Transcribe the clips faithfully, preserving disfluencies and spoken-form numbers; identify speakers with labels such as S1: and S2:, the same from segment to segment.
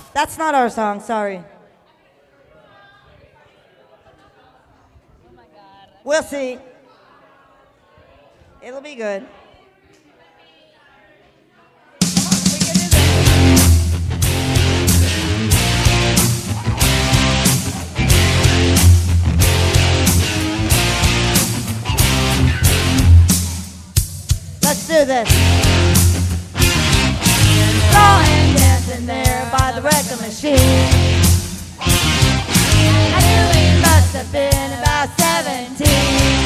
S1: That's not our song, sorry. We'll see. It'll be good. Let's do this. Saw him dancing there by the record machine. I knew he must have been about seventeen.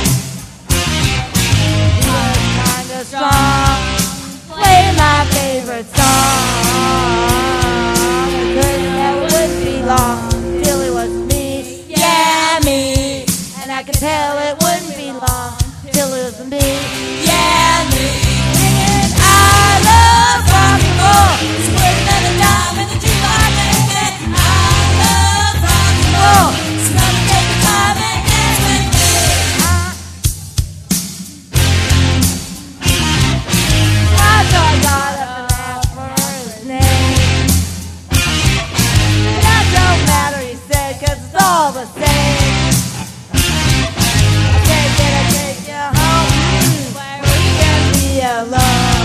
S1: He was kinda strong, playing my favorite song. I couldn't tell it wouldn't be long till it was me, yeah me. And I could tell it wouldn't be long till it was me, yeah me. Singing I love rock and roll, split another dime in the jukebox, baby. I love rock and roll, so come and take the time and dance with me. I thought I got up and asked for his name. That don't matter, he said, 'cause it's all the same. I said, can I take you home where we can be alone?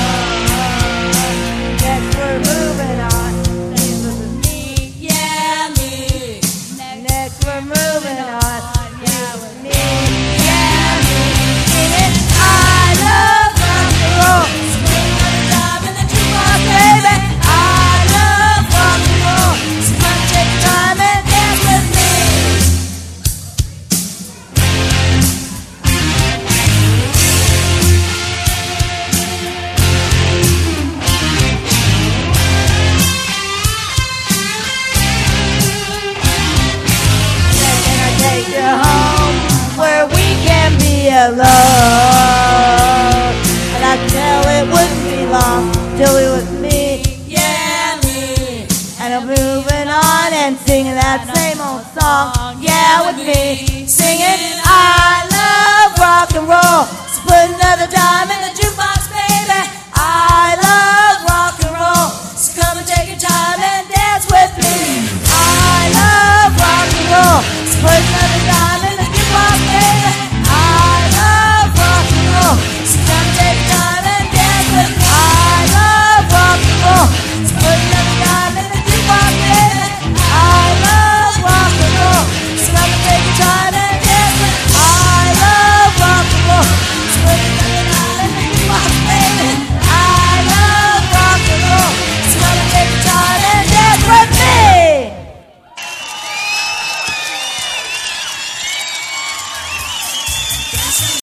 S1: Next we're moving on. This was me, yeah me. Next we're moving on. Yeah, with me, yeah me. Singing I love rock and roll. Split another dime in the jukebox, baby. I love rock and roll. So come take your time and dance with me. Can I take you home where we can be alone? And I could tell it wouldn't be long till it was me, yeah me. And I'm moving on and singing that same old song, yeah with me. Singing I love rock and roll, so put another dime in